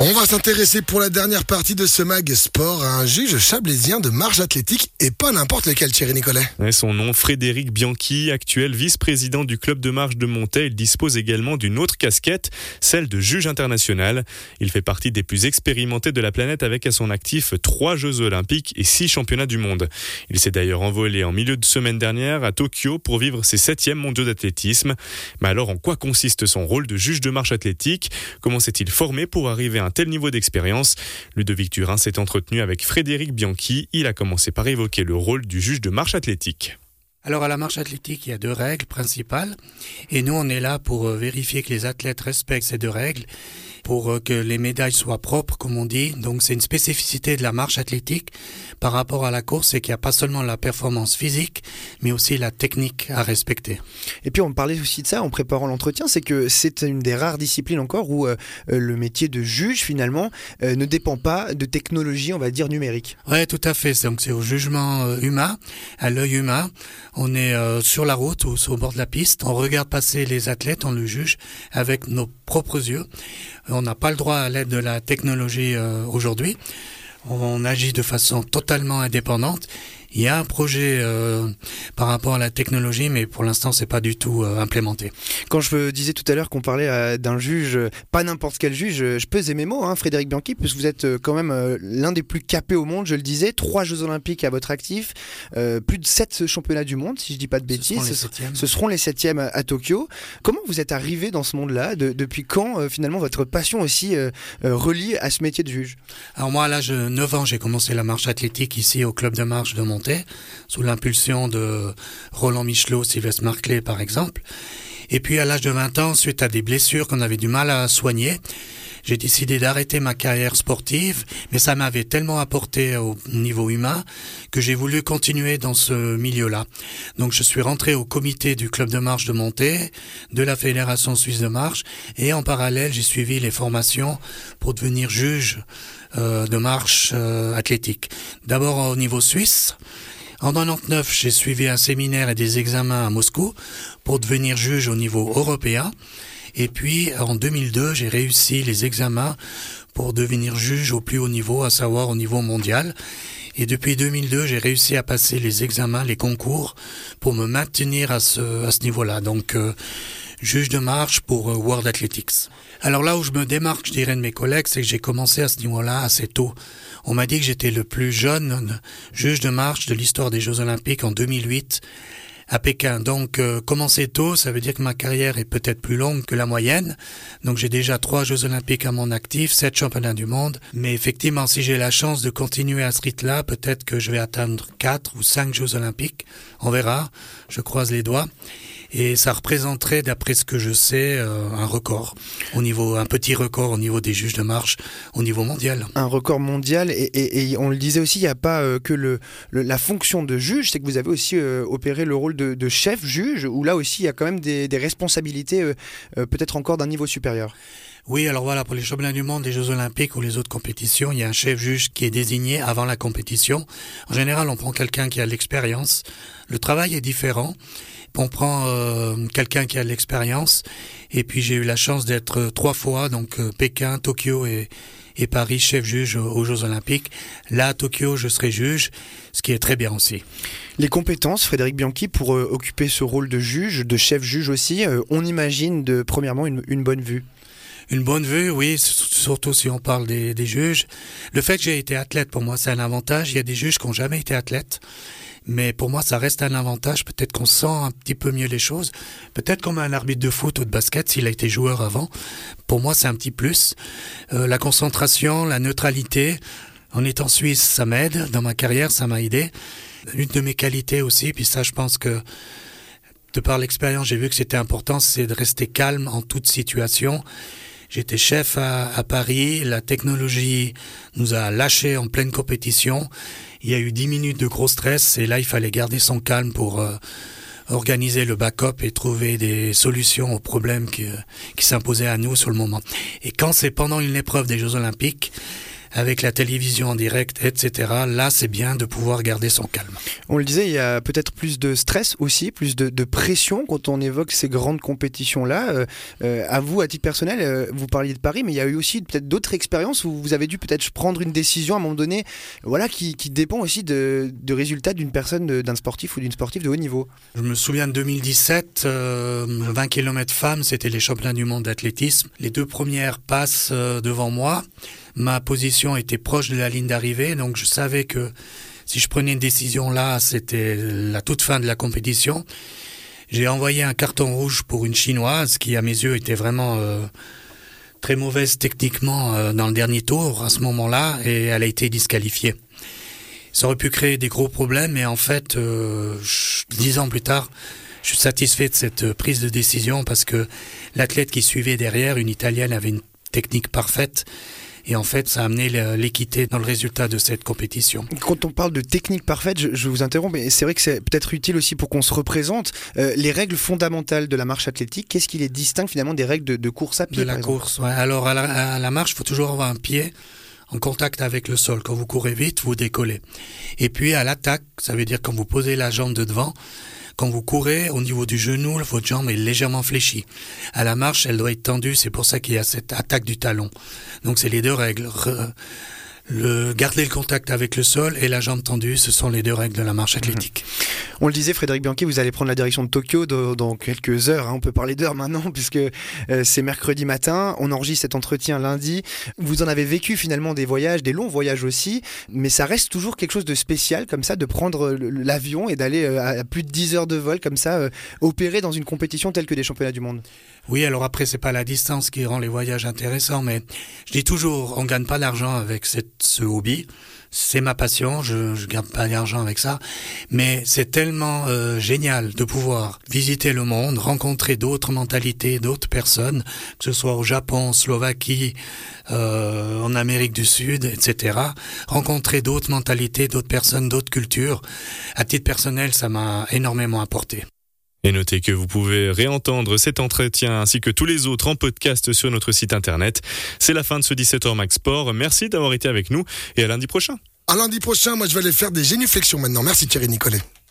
On va s'intéresser pour la dernière partie de ce mag sport à un juge chablaisien de marche athlétique et pas n'importe lequel, Thierry Nicolet. Ouais, son nom, Frédéric Bianchi, actuel vice-président du club de marche de Montet. Il dispose également d'une autre casquette, celle de juge international. Il fait partie des plus expérimentés de la planète avec à son actif 3 Jeux olympiques et 6 championnats du monde. Il s'est d'ailleurs envolé en milieu de semaine dernière à Tokyo pour vivre ses 7e mondiaux d'athlétisme. Mais alors, en quoi consiste son rôle de juge de marche athlétique ? Comment s'est-il formé pour arriver à un tel niveau d'expérience ? Ludovic Turin s'est entretenu avec Frédéric Bianchi. Il a commencé par évoquer le rôle du juge de marche athlétique. Alors à la marche athlétique, il y a 2 règles principales et nous on est là pour vérifier que les athlètes respectent ces 2 règles pour que les médailles soient propres comme on dit. Donc c'est une spécificité de la marche athlétique par rapport à la course, c'est qu'il n'y a pas seulement la performance physique mais aussi la technique à respecter. Et puis on parlait aussi de ça en préparant l'entretien, c'est que c'est une des rares disciplines encore où le métier de juge finalement ne dépend pas de technologie, on va dire numérique. Oui, tout à fait. Donc c'est au jugement humain, à l'œil humain. On est sur la route ou au bord de la piste, on regarde passer les athlètes, on le juge avec nos propres yeux. On n'a pas le droit à l'aide de la technologie aujourd'hui. On agit de façon totalement indépendante. Il y a un projet par rapport à la technologie, mais pour l'instant, c'est pas du tout implémenté. Quand je disais tout à l'heure qu'on parlait d'un juge, pas n'importe quel juge, je pèse mes mots, Frédéric Bianchi, puisque vous êtes quand même l'un des plus capés au monde, je le disais, 3 Jeux olympiques à votre actif, plus de 7 championnats du monde, si je dis pas de bêtises. Ce seront les 7e à Tokyo. Comment vous êtes arrivé dans ce monde-là ? Depuis quand, finalement, votre passion aussi relie à ce métier de juge ? Alors moi, à l'âge de 9 ans, j'ai commencé la marche athlétique ici au club de marche de Montet, sous l'impulsion de Roland Michelot, Sylvestre Marclay par exemple. Et puis à l'âge de 20 ans, suite à des blessures qu'on avait du mal à soigner, j'ai décidé d'arrêter ma carrière sportive, mais ça m'avait tellement apporté au niveau humain que j'ai voulu continuer dans ce milieu-là. Donc je suis rentré au comité du club de marche de Montet, de la Fédération suisse de marche, et en parallèle j'ai suivi les formations pour devenir juge de marche athlétique. D'abord au niveau suisse. En 1999, j'ai suivi un séminaire et des examens à Moscou pour devenir juge au niveau européen. Et puis, en 2002, j'ai réussi les examens pour devenir juge au plus haut niveau, à savoir au niveau mondial. Et depuis 2002, j'ai réussi à passer les examens, les concours, pour me maintenir à ce niveau-là. Donc, juge de marche pour World Athletics. Alors là où je me démarque, je dirais, de mes collègues, c'est que j'ai commencé à ce niveau-là assez tôt. On m'a dit que j'étais le plus jeune juge de marche de l'histoire des Jeux Olympiques en 2008 à Pékin. Donc, commencer tôt, ça veut dire que ma carrière est peut-être plus longue que la moyenne. Donc, j'ai déjà 3 Jeux Olympiques à mon actif, 7 championnats du monde. Mais effectivement, si j'ai la chance de continuer à ce rythme-là, peut-être que je vais atteindre 4 ou 5 Jeux Olympiques. On verra. Je croise les doigts. Et ça représenterait, d'après ce que je sais, un record un petit record au niveau des juges de marche au niveau mondial. Un record mondial et on le disait aussi, il n'y a pas que la fonction de juge, c'est que vous avez aussi opéré le rôle de chef juge, où là aussi il y a quand même des responsabilités peut-être encore d'un niveau supérieur. Oui, alors voilà, pour les championnats du monde, les Jeux Olympiques ou les autres compétitions, il y a un chef juge qui est désigné avant la compétition. En général, on prend quelqu'un qui a de l'expérience. Le travail est différent. On prend quelqu'un qui a de l'expérience. Et puis j'ai eu la chance d'être 3 fois, donc Pékin, Tokyo et Paris, chef juge aux Jeux Olympiques. Là, à Tokyo, je serai juge, ce qui est très bien aussi. Les compétences, Frédéric Bianchi, pour occuper ce rôle de juge, de chef juge aussi, on imagine premièrement une bonne vue. Une bonne vue, oui, surtout si on parle des juges. Le fait que j'ai été athlète, pour moi, c'est un avantage. Il y a des juges qui n'ont jamais été athlètes. Mais pour moi, ça reste un avantage. Peut-être qu'on sent un petit peu mieux les choses. Peut-être comme un arbitre de foot ou de basket, s'il a été joueur avant. Pour moi, c'est un petit plus. La concentration, la neutralité. En étant suisse, ça m'aide. Dans ma carrière, ça m'a aidé. Une de mes qualités aussi, puis ça, je pense que de par l'expérience, j'ai vu que c'était important, c'est de rester calme en toute situation. J'étais chef à Paris, la technologie nous a lâchés en pleine compétition. Il y a eu 10 minutes de gros stress et là, il fallait garder son calme pour organiser le backup et trouver des solutions aux problèmes qui s'imposaient à nous sur le moment. Et quand c'est pendant une épreuve des Jeux Olympiques, avec la télévision en direct, etc. Là, c'est bien de pouvoir garder son calme. On le disait, il y a peut-être plus de stress aussi, plus de pression quand on évoque ces grandes compétitions-là. À vous, à titre personnel, vous parliez de Paris, mais il y a eu aussi peut-être d'autres expériences où vous avez dû peut-être prendre une décision à un moment donné, voilà, qui dépend aussi de résultats d'une personne, d'un sportif ou d'une sportive de haut niveau. Je me souviens de 2017, 20 km femmes, c'était les championnats du monde d'athlétisme. Les 2 premières passent devant moi. Ma position était proche de la ligne d'arrivée, donc je savais que si je prenais une décision là, c'était la toute fin de la compétition. J'ai envoyé un carton rouge pour une Chinoise qui, à mes yeux, était vraiment très mauvaise techniquement dans le dernier tour à ce moment-là, et elle a été disqualifiée. Ça aurait pu créer des gros problèmes, mais en fait, 10 ans plus tard, je suis satisfait de cette prise de décision parce que l'athlète qui suivait derrière, une Italienne, avait une technique parfaite. Et en fait, ça a amené l'équité dans le résultat de cette compétition. Quand on parle de technique parfaite, je vous interromps, mais c'est vrai que c'est peut-être utile aussi pour qu'on se représente. Les règles fondamentales de la marche athlétique, qu'est-ce qui les distingue finalement des règles de course à pied? De la course, ouais. Alors à la marche, il faut toujours avoir un pied en contact avec le sol. Quand vous courez vite, vous décollez. Et puis à l'attaque, ça veut dire quand vous posez la jambe de devant, quand vous courez, au niveau du genou, votre jambe est légèrement fléchie. À la marche, elle doit être tendue, c'est pour ça qu'il y a cette attaque du talon. Donc c'est les 2 règles. Garder le contact avec le sol et la jambe tendue, ce sont les 2 règles de la marche athlétique. On le disait, Frédéric Bianchi, vous allez prendre la direction de Tokyo dans quelques heures. On peut parler d'heures maintenant puisque c'est mercredi matin. On enregistre cet entretien lundi. Vous en avez vécu finalement des voyages, des longs voyages aussi, mais ça reste toujours quelque chose de spécial comme ça, de prendre l'avion et d'aller à plus de 10 heures de vol comme ça, opérer dans une compétition telle que des championnats du monde. Oui, alors après, c'est pas la distance qui rend les voyages intéressants, mais je dis toujours, on gagne pas d'argent avec ce hobby. C'est ma passion, je gagne pas d'argent avec ça, mais c'est tellement génial de pouvoir visiter le monde, rencontrer d'autres mentalités, d'autres personnes, que ce soit au Japon, en Slovaquie, en Amérique du Sud, etc. Rencontrer d'autres mentalités, d'autres personnes, d'autres cultures. À titre personnel, ça m'a énormément apporté. Et notez que vous pouvez réentendre cet entretien ainsi que tous les autres en podcast sur notre site internet. C'est la fin de ce 17h Max Sport. Merci d'avoir été avec nous et à lundi prochain. À lundi prochain, moi je vais aller faire des génuflexions maintenant. Merci Thierry Nicolet.